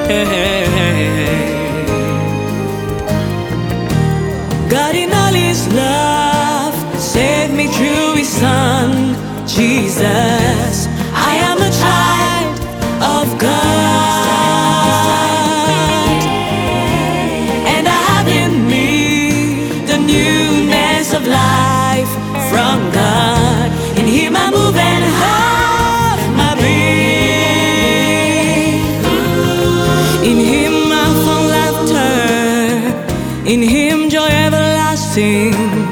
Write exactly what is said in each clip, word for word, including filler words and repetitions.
God in all His love saved me through His Son, Jesus. I am a child of God, and I have in me the newness of life from God. In Him I move and have my being. In Him I found laughter, in Him joy everlasting,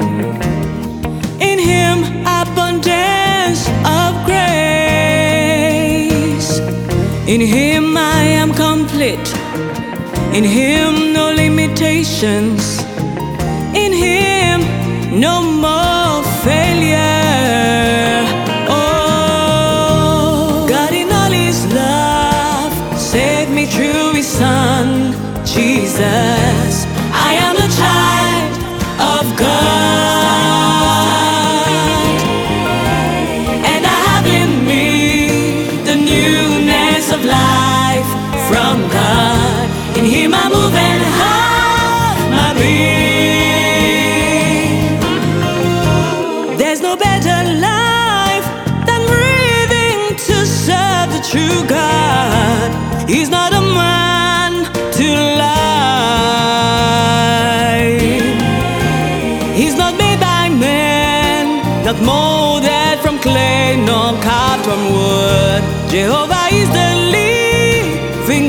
in Him abundance of grace. In Him I am complete, in Him no limitations, in Him no more failure. Oh, God in all His love saved me through His Son, Jesus. I am a child of God, and I have in me the newness of life from God. In Him I move and have my being. There's no better life than breathing to serve the true God. He's not a man to lie. He's not made by men, not molded from clay, nor carved from wood. Jehovah is the living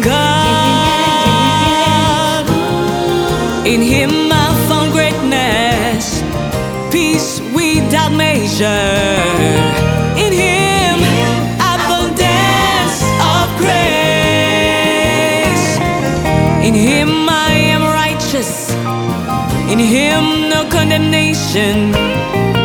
God. In Him I found greatness, peace without measure. In Him abundance of grace. In Him I am righteous, in Him no condemnation.